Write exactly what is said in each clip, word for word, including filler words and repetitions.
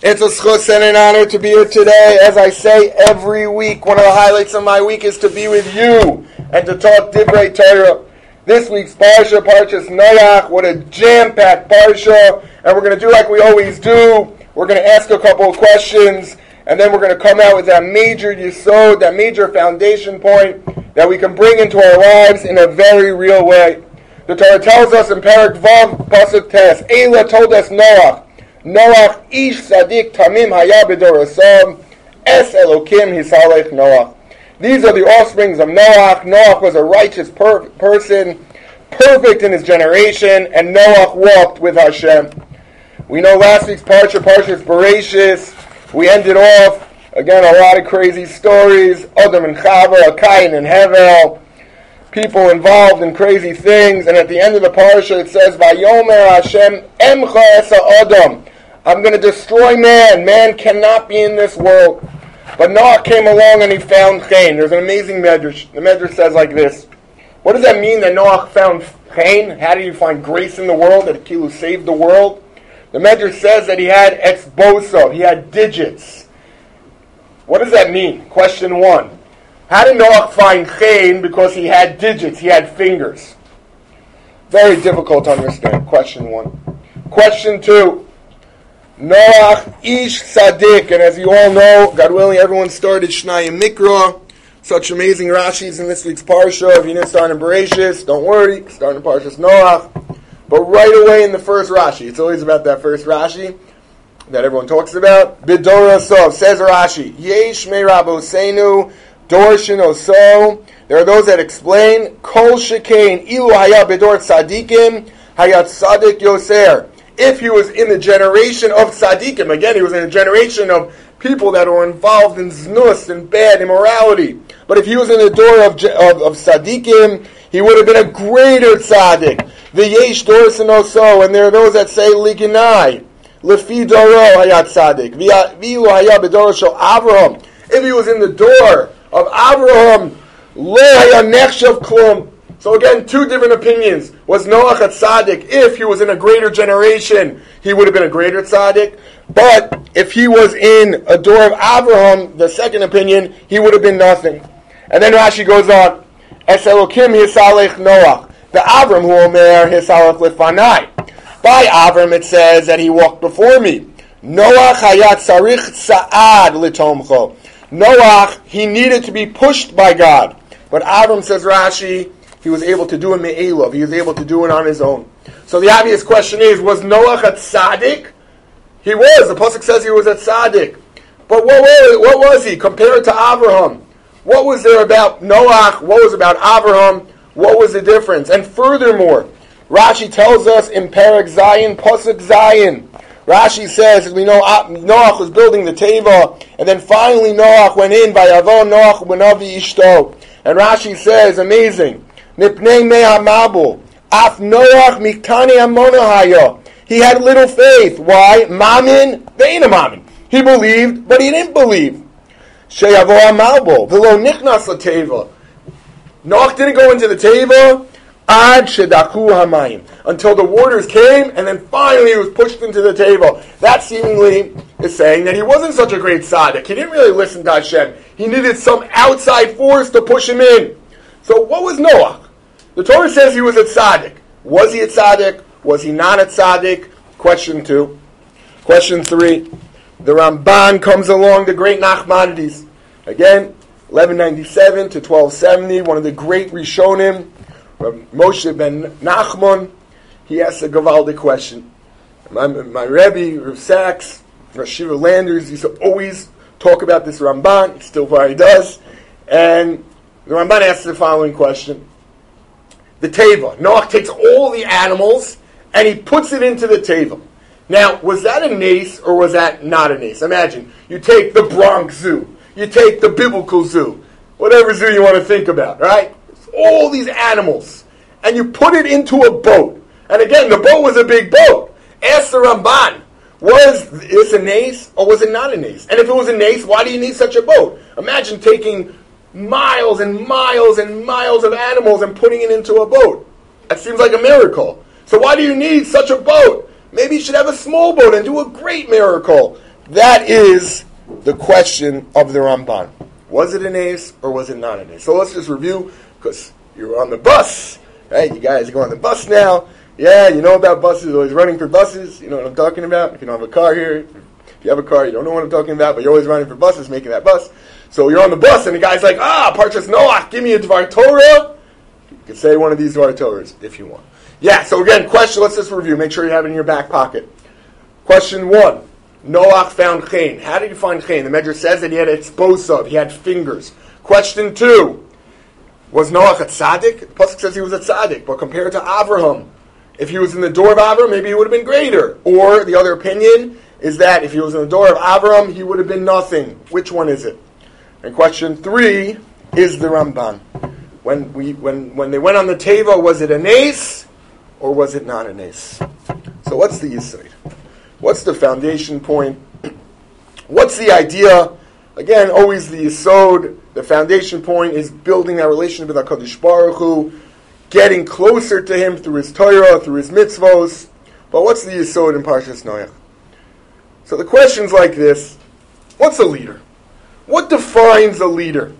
It's a schus and an honor to be here today. As I say every week, one of the highlights of my week is to be with you and to talk Divrei Torah. This week's Parsha, Parshas Noach, what a jam-packed Parsha. And we're going to do like we always do. We're going to ask a couple of questions, and then we're going to come out with that major yesod, that major foundation point that we can bring into our lives in a very real way. The Torah tells us in Perek Vav, Pasuk Tes, Eila told us Noach, Noach ish sadik tamim haya b'dorasam, es Elokim hisalech Noach. These are the offsprings of Noach. Noach was a righteous per- person, perfect in his generation, and Noach walked with Hashem. We know last week's Parsha, Parshas Bereshis, we ended off, again, a lot of crazy stories, Adam and Chava, Cain and Hevel, people involved in crazy things, and at the end of the Parsha it says, Vayomer Hashem emcha esa Adam. I'm going to destroy man. Man cannot be in this world. But Noah came along and he found Cain. There's an amazing medrash. The medrash says like this. What does that mean that Noah found Cain? How did he find grace in the world? That Kilu saved the world? The medrash says that he had exboso. He had digits. What does that mean? Question one. How did Noah find Cain? Because he had digits. He had fingers. Very difficult to understand. Question one. Question two. Noach ish sadik, and as you all know, God willing, everyone started Shnayim Mikra. Such amazing Rashis in this week's Parsha. If you didn't start in Bereshis, don't worry, start in Parshas Noach. But right away in the first Rashi, it's always about that first Rashi that everyone talks about. Bidora Sov, says Rashi, Yesh me Rabosenu, Dorshin Oso. There are those that explain, Kol Shekain, Ilu Haya Bidor Tzadikim, Hayat Tzadik Yoser. If he was in the generation of tzaddikim, again, he was in a generation of people that were involved in znus and bad immorality. But if he was in the door of of, of tzaddikim, he would have been a greater tzaddik. V'yesh dorsin oso, and there are those that say liginai, lefi doro hayat tzaddik. V'ilu haya b'doro shel Avraham. If he was in the door of Avraham, lo haya nechshav klum. So again, two different opinions. Was Noach a tzaddik? If he was in a greater generation, he would have been a greater tzaddik. But if he was in a door of Avraham, the second opinion, he would have been nothing. And then Rashi goes on, Es Elokim hisalech Noach. The Avram hu omer hisalech lefanai. By Avram it says that he walked before me. Noach hayat sarich sa'ad litomcho. Noach, he needed to be pushed by God. But Avram, says Rashi, he was able to do it me'elov. He was able to do it on his own. So the obvious question is, was Noach a tzaddik? He was. The pasuk says he was a tzaddik. But what was, what was he compared to Avraham? What was there about Noach? What was about Avraham? What was the difference? And furthermore, Rashi tells us in Perek Zayin, pasuk Zayin, Rashi says, as we know, Noach was building the teva, and then finally Noach went in by Avon Noach Benavi Ishto. And Rashi says, amazing, Mipnei Mea Mabul, Af Noach Miktani Amonahaya. He had little faith. Why? Mamin, they ain't a mamin. He believed, but he didn't believe. Sheyavo Amabul, Velo Nichnas Lateva. Noach didn't go into the teva, Ad Shedaku Hamayim, until the waters came, and then finally he was pushed into the teva. That seemingly is saying that he wasn't such a great tzaddik. He didn't really listen to Hashem. He needed some outside force to push him in. So what was Noach? The Torah says he was a tzaddik. Was he a tzaddik? Was he not a tzaddik? Question two. Question three. The Ramban comes along, the great Nachmanides. Again, eleven ninety-seven to twelve seventy, one of the great Rishonim, Moshe ben Nachman. He asks a Gavaldic question. My, my Rebbe, Rav Sachs, Rav Shiva Landers used to always talk about this Ramban. He still probably does. And the Ramban asks the following question. The teva. Noach takes all the animals and he puts it into the teva. Now, was that a nace or was that not a nace? Imagine, you take the Bronx Zoo, you take the Biblical Zoo, whatever zoo you want to think about, right? All these animals, and you put it into a boat. And again, the boat was a big boat. Ask the Ramban, was this a nace or was it not a nace? And if it was a nace, why do you need such a boat? Imagine taking miles and miles and miles of animals and putting it into a boat. That seems like a miracle. So why do you need such a boat? Maybe you should have a small boat and do a great miracle. That is the question of the Ramban. Was it an ace or was it not an ace? So let's just review, because you're on the bus, right? You guys go on the bus now. Yeah, you know about buses, always running for buses. You know what I'm talking about? If you don't have a car here, if you have a car, you don't know what I'm talking about, but you're always running for buses, making that bus. So you're on the bus, and the guy's like, ah, Parshas Noach, give me a Dvar Torah. You can say one of these Dvar Torahs if you want. Yeah, so again, question, let's just review. Make sure you have it in your back pocket. Question one, Noach found Chain. How did he find Chain? The Medrash says that he had etzbosav, he had fingers. Question two, was Noach a tzaddik? The Pasuk says he was a tzaddik, but compared to Avraham, if he was in the door of Avraham, maybe he would have been greater. Or the other opinion is that if he was in the door of Avraham, he would have been nothing. Which one is it? And question three is the Ramban. When we when when they went on the Teva, was it an ace or was it not an ace? So what's the yesod? What's the foundation point? What's the idea? Again, always the yesod. The foundation point is building that relationship with HaKadosh Baruch Hu, getting closer to Him through His Torah, through His mitzvos. But what's the yesod in Parshas Noach? So the question's like this: what's a leader? What defines a leader?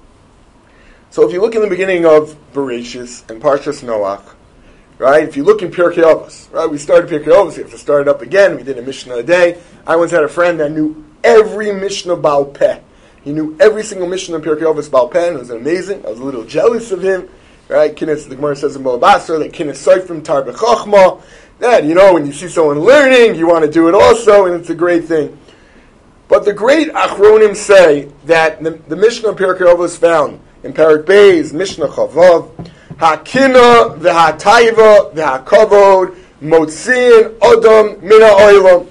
So if you look in the beginning of Bereshis and Parshas Noach, right? If you look in Pirkei Avos, right? We started Pirkei Avos. We have to start it up again. We did a Mishnah a day. I once had a friend that knew every Mishnah Baal Peh. He knew every single Mishnah in Pirkei Avos Baal Peh, and it was amazing. I was a little jealous of him, right? Kinnis, the Gemara says in Bava Basra that Kinnis Soifrim Tar B'Chochma. That, you know, when you see someone learning, you want to do it also, and it's a great thing. But the great Achronim say that the, the Mishnah in Pirkei Avos found in Parak Beis, Mishnah Chavav, Hakina, v'hataiva, v'hakavod, motzin, odom, mina oilam.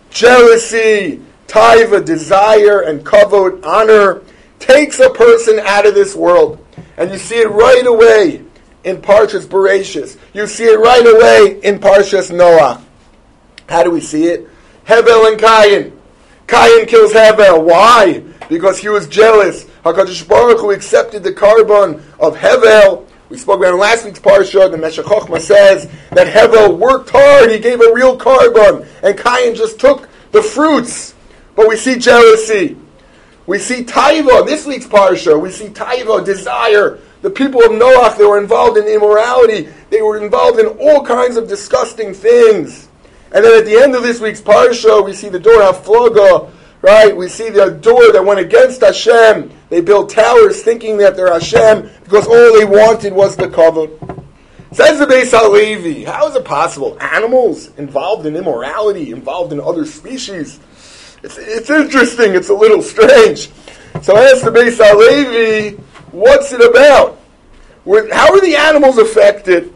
Jealousy, taiva, desire, and kavod, honor, takes a person out of this world. And you see it right away in Parshas Bereshis. You see it right away in Parshas Noach. How do we see it? Hevel and Cain. Cain kills Hevel. Why? Because he was jealous. HaKadosh Baruch Hu accepted the carbon of Hevel. We spoke about in last week's parsha. The Meshech Chochmah says that Hevel worked hard. He gave a real carbon. And Cain just took the fruits. But we see jealousy. We see taiva. This week's parsha, we see taiva, desire. The people of Noach, they were involved in immorality. They were involved in all kinds of disgusting things. And then at the end of this week's parsha, we see the door haflaga, right? We see the door that went against Hashem. They built towers thinking that they're Hashem because all they wanted was the kavod. Says the Beis HaLevi, how is it possible? Animals involved in immorality, involved in other species. It's, it's interesting. It's a little strange. So I asked the Beis HaLevi, what's it about? How are the animals affected?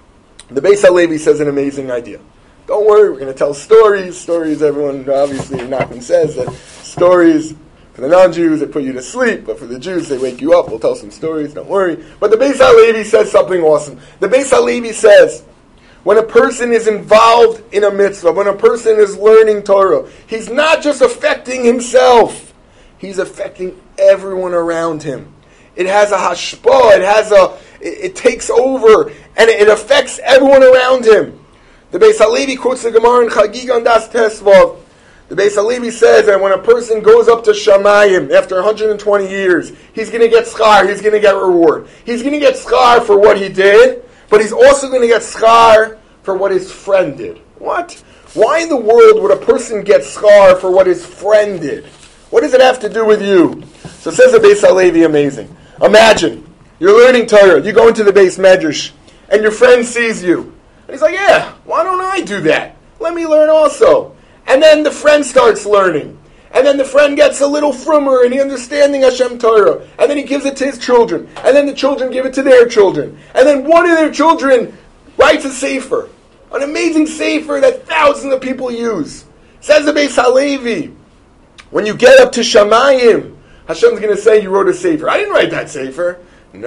The Beis HaLevi says an amazing idea. Don't worry, we're going to tell stories. Stories, everyone, obviously, Nachman says that stories, for the non-Jews, they put you to sleep, but for the Jews, they wake you up. We'll tell some stories, don't worry. But the Beis HaLevi says something awesome. The Beis HaLevi says, when a person is involved in a mitzvah, when a person is learning Torah, he's not just affecting himself, he's affecting everyone around him. It has a hashpah, it has a, it, it takes over, and it, it affects everyone around him. The Beis HaLevi quotes the Gemara in Chagig on Das Tesvav. The Beis HaLevi says that when a person goes up to Shamayim after one hundred twenty years, he's going to get schar, he's going to get reward. He's going to get schar for what he did, but he's also going to get schar for what his friend did. What? Why in the world would a person get schar for what his friend did? What does it have to do with you? So says the Beis HaLevi, amazing. Imagine, you're learning Torah, you go into the Beis Medrash, and your friend sees you. And he's like, yeah, why don't I do that? Let me learn also. And then the friend starts learning. And then the friend gets a little frumer and he understanding Hashem Torah. And then he gives it to his children. And then the children give it to their children. And then one of their children writes a sefer. An amazing sefer that thousands of people use. Says the Beis HaLevi, when you get up to Shamayim, Hashem's going to say you wrote a sefer. I didn't write that sefer.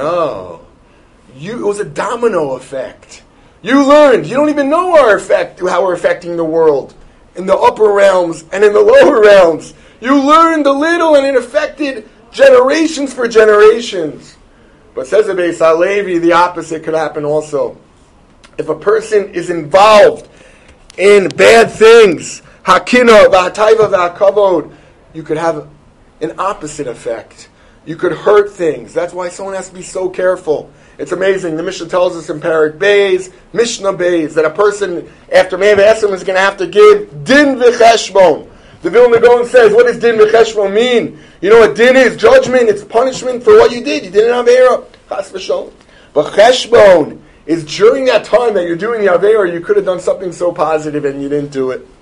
No. You, it was a domino effect. You learned. You don't even know our effect, how we're affecting the world in the upper realms and in the lower realms. You learned a little and it affected generations for generations. But says the Beis HaLevi, the opposite could happen also. If a person is involved in bad things, Hakina, v'hataiva, v'hakavod. You could have an opposite effect. You could hurt things. That's why someone has to be so careful. It's amazing. The Mishnah tells us in Parak Beis, Mishnah Beis, that a person after Me'av Esrim is going to have to give din v'cheshbon. The Vilna Gaon says, what does din v'cheshbon mean? You know what din is? Judgment. It's punishment for what you did. You did an Aveira. Chas v'sholom. But cheshbon is during that time that you're doing the Aveira, you could have done something so positive and you didn't do it.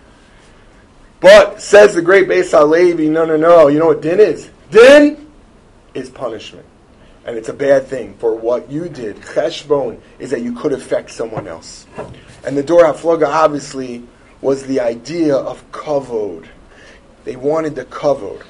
But, says the great Beis HaLevi, no, no, no. You know what din is? Din is punishment. And it's a bad thing for what you did. Cheshbon is that you could affect someone else. And the Dor HaFlaga obviously was the idea of kavod. They wanted the kavod.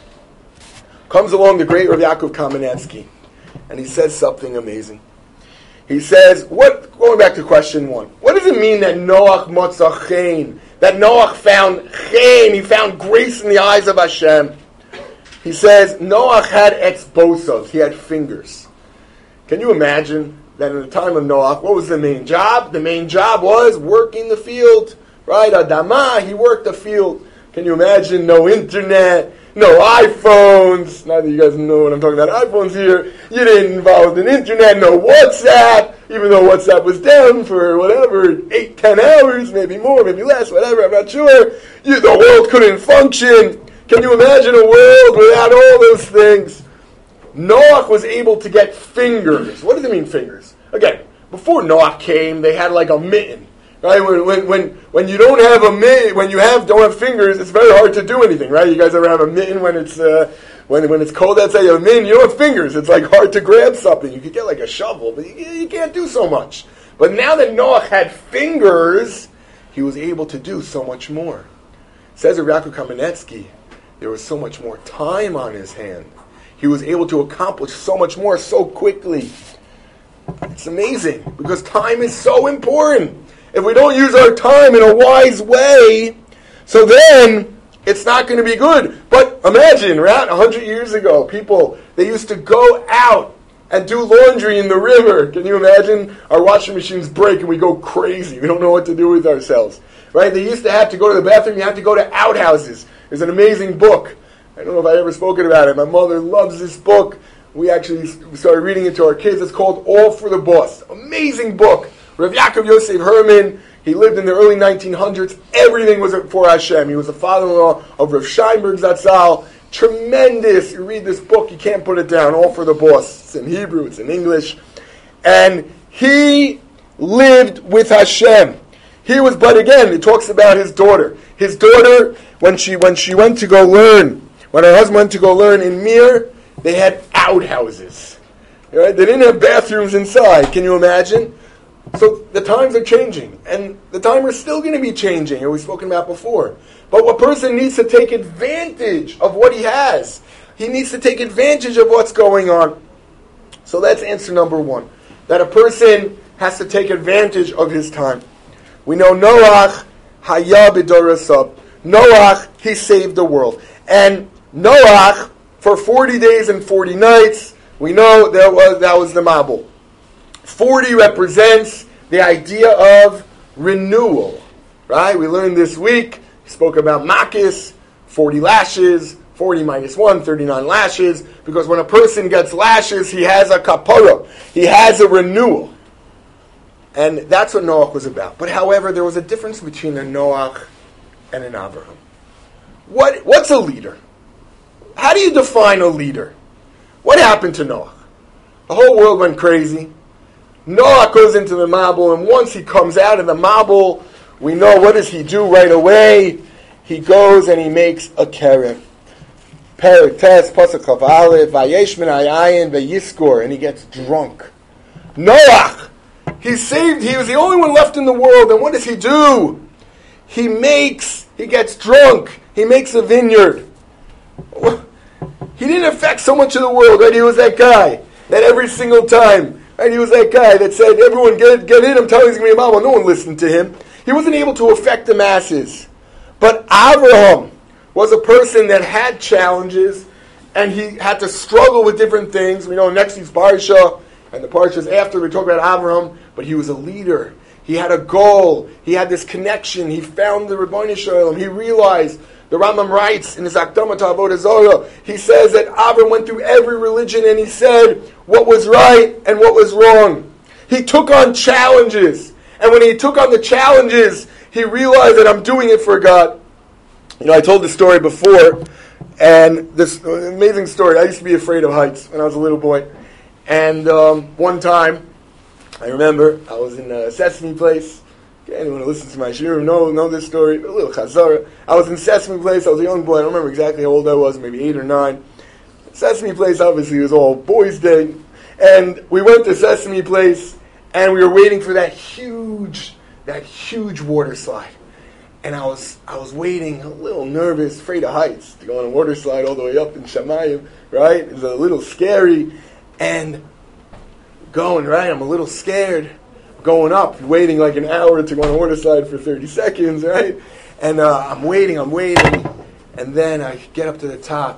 Comes along the great Rav Yaakov Kamenetsky, and he says something amazing. He says, what? Going back to question one, what does it mean that Noach motzah chen? That Noach found chen, he found grace in the eyes of Hashem. He says, Noach had etzbosos, he had fingers. Can you imagine that in the time of Noach, what was the main job? The main job was working the field, right? Adamah, he worked the field. Can you imagine? No internet, no iPhones. Now that you guys know what I'm talking about, iPhones here. You didn't involve in internet, no WhatsApp, even though WhatsApp was down for whatever, eight, ten hours, maybe more, maybe less, whatever, I'm not sure. You, the world couldn't function. Can you imagine a world without all those things? Noach was able to get fingers. What does it mean, fingers? Again, before Noach came, they had like a mitten. Right? When when when, when you don't have a mitten, when you have don't have fingers, it's very hard to do anything, right? You guys ever have a mitten when it's uh, when when it's cold outside? You have a mitten, you don't have fingers. It's like hard to grab something. You could get like a shovel, but you, you can't do so much. But now that Noach had fingers, he was able to do so much more. Says Rav Yaakov Kamenetsky, there was so much more time on his hand. He was able to accomplish so much more so quickly. It's amazing because time is so important. If we don't use our time in a wise way, so then it's not going to be good. But imagine, right, a hundred years ago, people, they used to go out and do laundry in the river. Can you imagine? Our washing machines break and we go crazy. We don't know what to do with ourselves. Right? They used to have to go to the bathroom. You had to go to outhouses. There's an amazing book. I don't know if I ever spoken about it. My mother loves this book. We actually started reading it to our kids. It's called All for the Boss. Amazing book. Rav Yaakov Yosef Herman, he lived in the early nineteen hundreds. Everything was for Hashem. He was the father-in-law of Rav Scheinberg Zatzal. Tremendous. You read this book, you can't put it down. All for the Boss. It's in Hebrew, it's in English. And he lived with Hashem. He was, but again, it talks about his daughter. His daughter, when she when she went to go learn, when her husband went to go learn in Mir, they had outhouses. Right? They didn't have bathrooms inside. Can you imagine? So the times are changing, and the time is still going to be changing, as we've spoken about before. But a person needs to take advantage of what he has. He needs to take advantage of what's going on. So that's answer number one, that a person has to take advantage of his time. We know Noach, Haya b'dorasav. Noach, he saved the world. And Noach, for forty days and forty nights, we know that was, that was the Mabul. forty represents the idea of renewal, right? We learned this week, we spoke about Makis, forty lashes, forty minus one, thirty-nine lashes, because when a person gets lashes, he has a kapara, he has a renewal. And that's what Noach was about. But however, there was a difference between a Noach and an Avraham. What, what's a leader? How do you define a leader? What happened to Noach? The whole world went crazy. Noach goes into the Mabul, and once he comes out of the Mabul, we know what does he do right away? He goes and he makes a keren. Perek Tes, Pasuk Chav Aleph, Vayesh min hayayin veyiskor, and he gets drunk. Noach, he saved, he was the only one left in the world, and what does he do? He makes, he gets drunk, he makes a vineyard. He didn't affect so much of the world, right? He was that guy that every single time, right? He was that guy that said, everyone get, get in, I'm telling you he's going to be a Mabul. No one listened to him. He wasn't able to affect the masses. But Avraham was a person that had challenges, and he had to struggle with different things. We know next week's Parsha, and the Parshas after, we talk about Avraham, but he was a leader. He had a goal. He had this connection. He found the Ribono Shel Olam. He realized, the Rambam writes in his Akdama to Avodah Zarah, he says that Avram went through every religion and he said what was right and what was wrong. He took on challenges. And when he took on the challenges, he realized that I'm doing it for God. You know, I told this story before, and this amazing story. I used to be afraid of heights when I was a little boy. And um, one time, I remember, I was in uh, Sesame Place. Okay, anyone who listens to my shiur know, know this story, a little chazara. I was in Sesame Place, I was a young boy, I don't remember exactly how old I was, maybe eight or nine. Sesame Place obviously was all boys' day. And we went to Sesame Place, and we were waiting for that huge, that huge water slide. And I was I was waiting, a little nervous, afraid of heights, to go on a water slide all the way up in Shamayim, right? It was a little scary. And going, right, I'm a little scared. Going up, waiting like an hour to go on a water slide for thirty seconds, right? And uh, I'm waiting, I'm waiting. And then I get up to the top.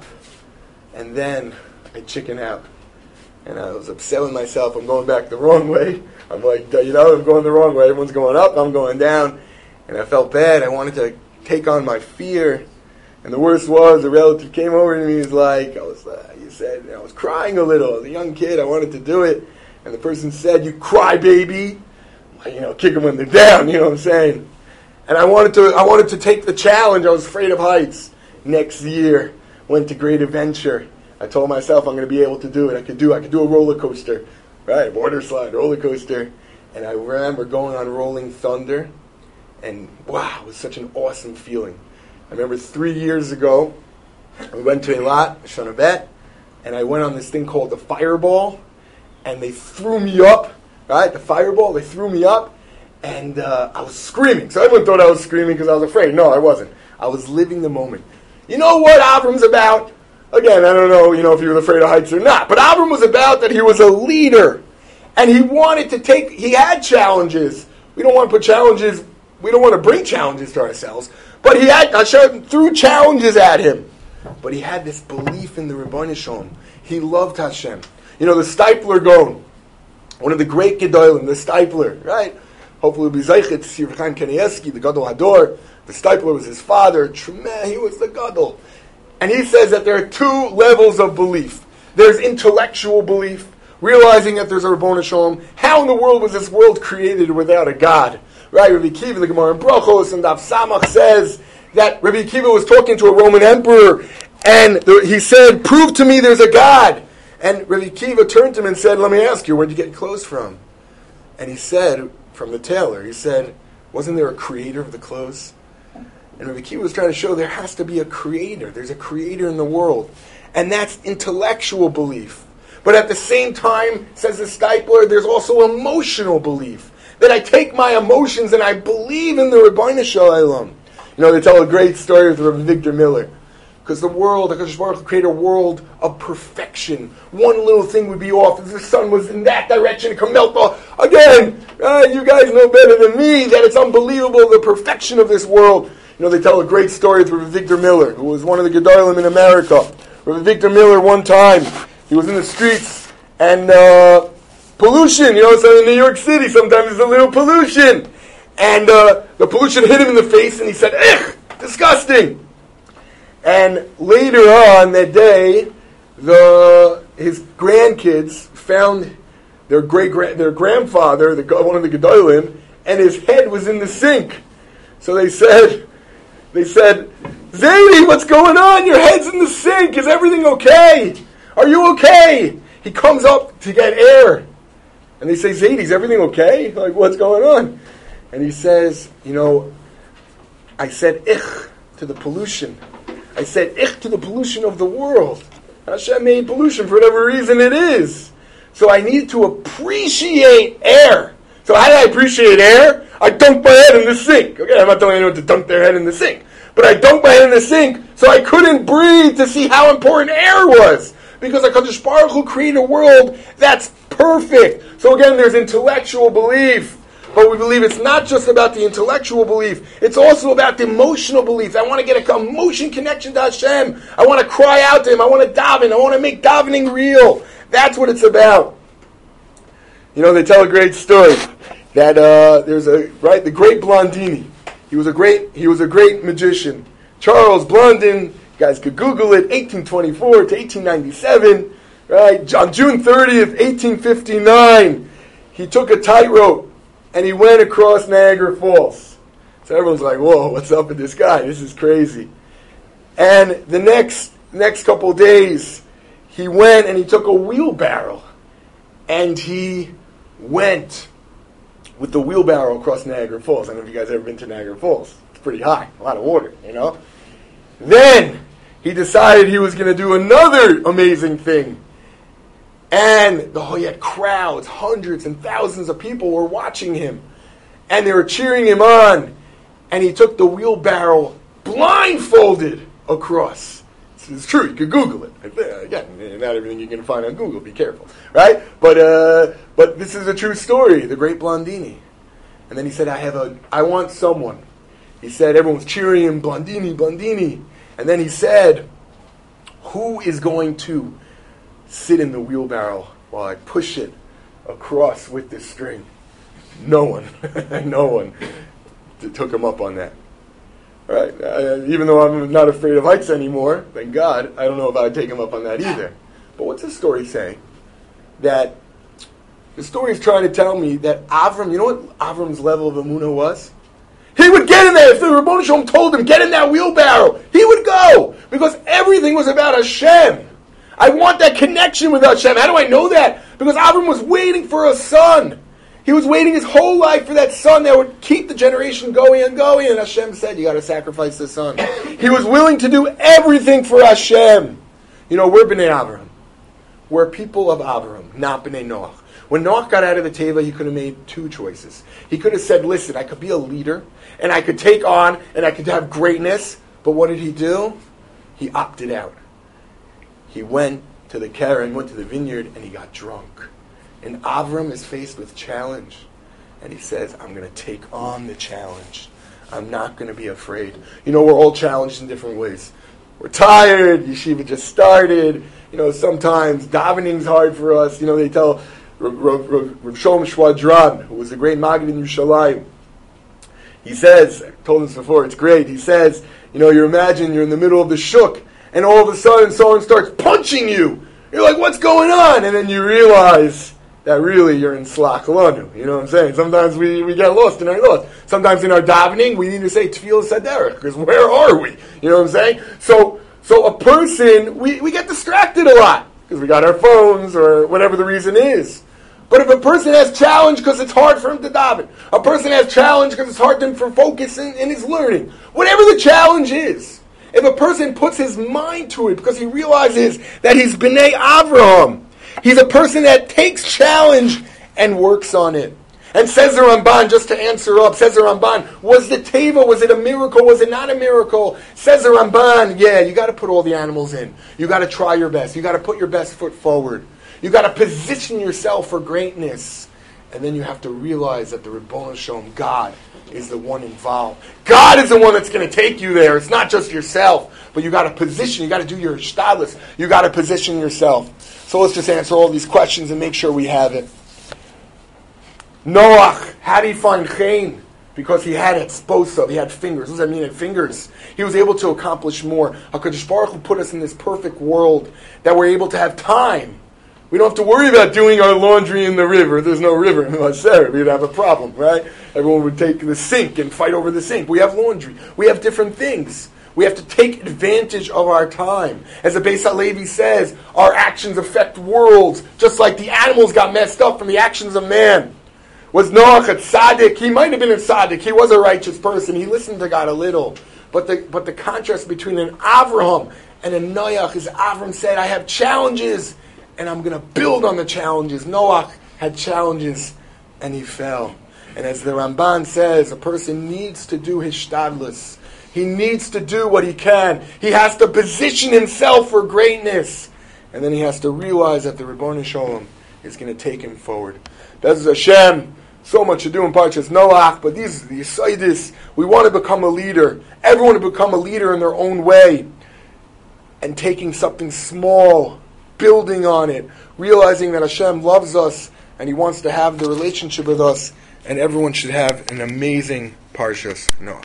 And then I chicken out. And I was upset with myself. I'm going back the wrong way. I'm like, you know, I'm going the wrong way. Everyone's going up, I'm going down. And I felt bad. I wanted to take on my fear. And the worst was, a relative came over to me. He's like, I was, uh, he said, I was crying a little. As a young kid, I wanted to do it. And the person said, "You cry, baby." You know, kick them when they're down, you know what I'm saying? And I wanted to I wanted to take the challenge. I was afraid of heights. Next year, went to Great Adventure. I told myself I'm going to be able to do it. I could do I could do a roller coaster, right? Water slide, roller coaster. And I remember going on Rolling Thunder, and wow, it was such an awesome feeling. I remember three years ago, we went to Eilat, Shonavet, and I went on this thing called the Fireball, and they threw me up. Right, the fireball, they threw me up, and uh, I was screaming. So everyone thought I was screaming because I was afraid. No, I wasn't. I was living the moment. You know what Avram's about? Again, I don't know, you know, if he was afraid of heights or not, but Avram was about that he was a leader, and he wanted to take, he had challenges. We don't want to put challenges, we don't want to bring challenges to ourselves, but he had, Hashem threw challenges at him. But he had this belief in the Ribono Shel Olam. He loved Hashem. You know, the Steipler Gaon, one of the great Gedolim, the Steipler, right? Hopefully it'll be Zeichet, Sirchaim Kanievsky, the Gadol Hador. The Steipler was his father. Tremendous, he was the Gadol. And he says that there are two levels of belief. There's intellectual belief, realizing that there's a Ribono Shel Olam. How in the world was this world created without a God? Right? Rabbi Akiva, the Gemara in Brachos, and Daf Samach says that Rabbi Akiva was talking to a Roman emperor, and he said, "Prove to me there's a God." And Rabbi Akiva turned to him and said, "Let me ask you, where'd you get your clothes from?" And he said, from the tailor, he said, "Wasn't there a creator of the clothes?" And Rabbi Akiva was trying to show there has to be a creator. There's a creator in the world. And that's intellectual belief. But at the same time, says the Steipler, there's also emotional belief. That I take my emotions and I believe in the Ribono Shel Olam. You know, they tell a great story with Rabbi Victor Miller. Because the world, HaKadosh Baruch Hu created a world of perfection. One little thing would be off. If the sun was in that direction, it could melt off. Again, uh, you guys know better than me that it's unbelievable, the perfection of this world. You know, they tell a great story with Rabbi Victor Miller, who was one of the Gedolim in America. Rabbi Victor Miller, one time, he was in the streets, and uh, pollution, you know, so in New York City, sometimes there's a little pollution. And uh, the pollution hit him in the face, and he said, "Ugh, disgusting." And later on that day, the his grandkids found their great their grandfather, the, one of the Gedolim, and his head was in the sink. So they said, they said, "Zaidi, what's going on? Your head's in the sink. Is everything okay? Are you okay?" He comes up to get air, and they say, "Zaidi, is everything okay? Like, what's going on?" And he says, "You know, I said ich to the pollution. I said ich to the pollution of the world. Hashem made pollution for whatever reason it is. So I need to appreciate air. So how do I appreciate air? I dunk my head in the sink." Okay, I'm not telling anyone to dunk their head in the sink. But I dunked my head in the sink so I couldn't breathe to see how important air was. Because HaKadosh Baruch Hu created a world that's perfect. So again, there's intellectual belief. But we believe it's not just about the intellectual belief. It's also about the emotional belief. I want to get a emotion connection to Hashem. I want to cry out to Him. I want to daven. I want to make davening real. That's what it's about. You know, they tell a great story. that uh, there's a right the great Blondini. He was a great he was a great magician. Charles Blondin, you guys could Google it. eighteen twenty-four to eighteen ninety-seven. Right, on June thirtieth, eighteen fifty-nine, he took a tightrope and he went across Niagara Falls. So everyone's like, "Whoa, what's up with this guy? This is crazy." And the next next couple of days, he went and he took a wheelbarrow and he went with the wheelbarrow across Niagara Falls. I don't know if you guys ever been to Niagara Falls. It's pretty high, a lot of water, you know. Then he decided he was going to do another amazing thing. And oh, he had crowds, hundreds and thousands of people were watching him. And they were cheering him on. And he took the wheelbarrow blindfolded across. It's true, you could Google it. Again, not everything you can find on Google, be careful. Right? But uh, but this is a true story, the great Blondini. And then he said, I have a I want someone. He said, everyone's cheering him, Blondini, Blondini. And then he said, who is going to sit in the wheelbarrow while I push it across with this string? No one. No one took him up on that. All right. Uh, even though I'm not afraid of heights anymore, thank God, I don't know if I'd take him up on that either. But what's the story saying? That the story is trying to tell me that Avram, you know what Avram's level of emunah was? He would get in there. If the Ribono Shel Olam told him, get in that wheelbarrow, he would go. Because everything was about Hashem. I want that connection with Hashem. How do I know that? Because Avram was waiting for a son. He was waiting his whole life for that son that would keep the generation going and going. And Hashem said, you got to sacrifice the son. He was willing to do everything for Hashem. You know, we're Bnei Avram. We're people of Avram, not Bnei Noach. When Noach got out of the Teva, he could have made two choices. He could have said, listen, I could be a leader, and I could take on, and I could have greatness. But what did he do? He opted out. He went to the Karen, went to the vineyard, and he got drunk. And Avram is faced with challenge. And he says, I'm going to take on the challenge. I'm not going to be afraid. You know, we're all challenged in different ways. We're tired. Yeshiva just started. You know, sometimes davening's hard for us. You know, they tell Rav Sholem Shwadran, who was a great Maggid in Yerushalayim, he says, I told this before, it's great. He says, you know, you imagine you're in the middle of the shuk, and all of a sudden someone starts punching you. You're like, what's going on? And then you realize that really you're in Slach Lanu. You know what I'm saying? Sometimes we, we get lost in our thoughts. Sometimes in our davening, we need to say Tefillah Saderech, because where are we? You know what I'm saying? So so a person, we, we get distracted a lot, because we got our phones, or whatever the reason is. But if a person has challenge because it's hard for him to daven, a person has challenge because it's hard for him to focus in, in his learning, whatever the challenge is, if a person puts his mind to it because he realizes that he's Bnei Avraham, he's a person that takes challenge and works on it. And says the Ramban, just to answer up, says the Ramban, was the Teva, was it a miracle, was it not a miracle? Says the Ramban, yeah, you got to put all the animals in. You got to try your best. You got to put your best foot forward. You got to position yourself for greatness. And then you have to realize that the Ribono Shel Olam, God, is the one involved. God is the one that's going to take you there. It's not just yourself. But you got to position. You got to do your shtadlus. You got to position yourself. So let's just answer all these questions and make sure we have it. Noach, how did he find Chaim? Because he had exposa, he had fingers. What does that mean, he had fingers? He was able to accomplish more. HaKadosh Baruch Hu put us in this perfect world that we're able to have time. We don't have to worry about doing our laundry in the river. There's no river in Maseret. We'd have a problem, right? Everyone would take the sink and fight over the sink. We have laundry. We have different things. We have to take advantage of our time. As the Beis HaLevi says, our actions affect worlds, just like the animals got messed up from the actions of man. Was Noach a tzaddik? He might have been a tzaddik. He was a righteous person. He listened to God a little. But the but the contrast between an Avraham and a Noach is Avram said, I have challenges, and I'm going to build on the challenges. Noach had challenges, and he fell. And as the Ramban says, a person needs to do his shtadlus. He needs to do what he can. He has to position himself for greatness. And then he has to realize that the Ribono Shel Olam is going to take him forward. That's Hashem. So much to do in Parshas Noach, but these are the Yesodis. We want to become a leader. Everyone to become a leader in their own way. And taking something small, building on it, realizing that Hashem loves us and He wants to have the relationship with us, and everyone should have an amazing Parshas Noach.